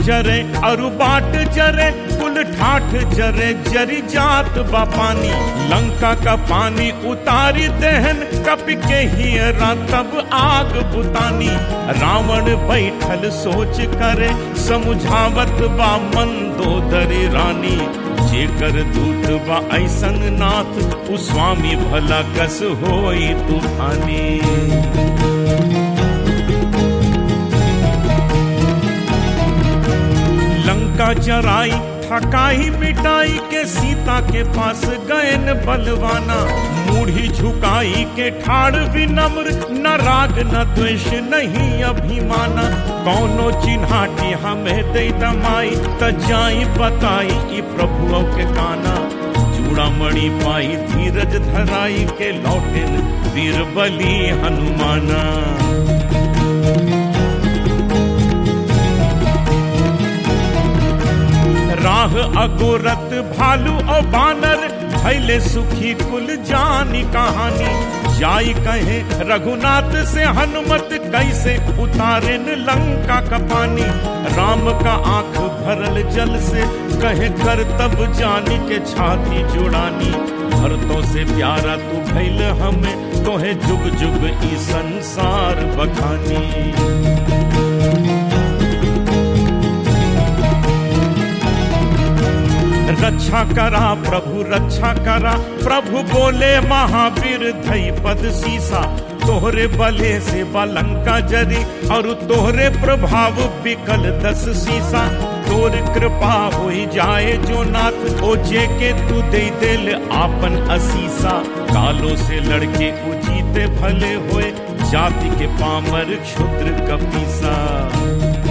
जरे अरु बाट जरे कुल ठाठ जरे जरी जात बा पानी। लंका का पानी उतारी दहन कप के ही तब आग बुतानी। रावण बैठल सोच करे समुझावत बा मंदोदरी रानी। जेकर दूत बा ऐसन नाथ उ स्वामी भला कस होई तूफानी। लंका जराई थकाई मिटाई के सीता के पास गयन बलवाना। मूढ़ी झुकाई के ठाड़ विनम्र न राग न द्वेष नहीं अभिमाना। कौनो चिन्हाटी हमें दे दमाई त जाई बताई ई प्रभुओं के काना। चूड़ामणि पाई धीरज धराई के लौटिन वीर बली हनुमाना। राह अगोरत भालू और बानर भैले सुखी कुल जानी कहानी। जाई कहे रघुनाथ से हनुमत कैसे उतारेन लंका का पानी। राम का आंख भरल जल से कहे कर तब जानी के छाती जुड़ानी। भरतों से प्यारा तू भैल हमें तोहे जुग जुग ई संसार बखानी। रक्षा करा प्रभु रक्षा करा प्रभु बोले महावीर धई पद सीसा। तोहरे बले से बलंका जरी और तोहरे प्रभाव बिकल 10 सीसा। तोर कृपा होई जाए जो नाथ ओ जे के तू दे दिल आपन असीसा। कालों से लड़के उजीते भले होए जाति के पामर क्षुद्र कपीसा।